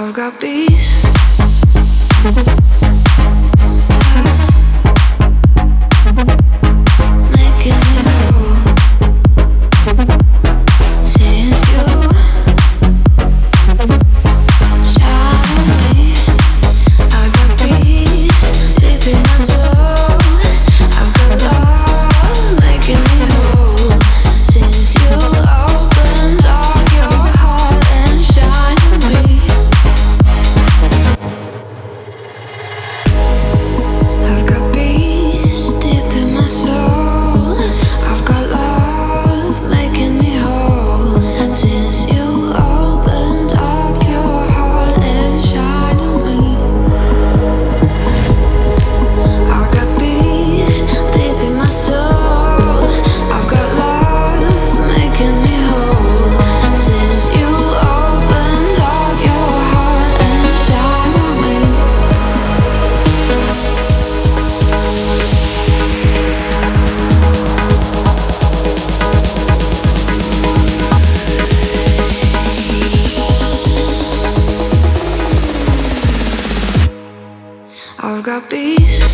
I've got peace. Making me whole. Since you shine me, I've got peace deep in my soul. I've got love making me whole. Since you opened up your heart and shined me, I've got peace deep in my soul. I've got love making me whole. Since you opened up your heart and shined on me, I've got peace deep in my soul. I've got love making me whole. Since you opened up your heart and shined on me. I've got peace.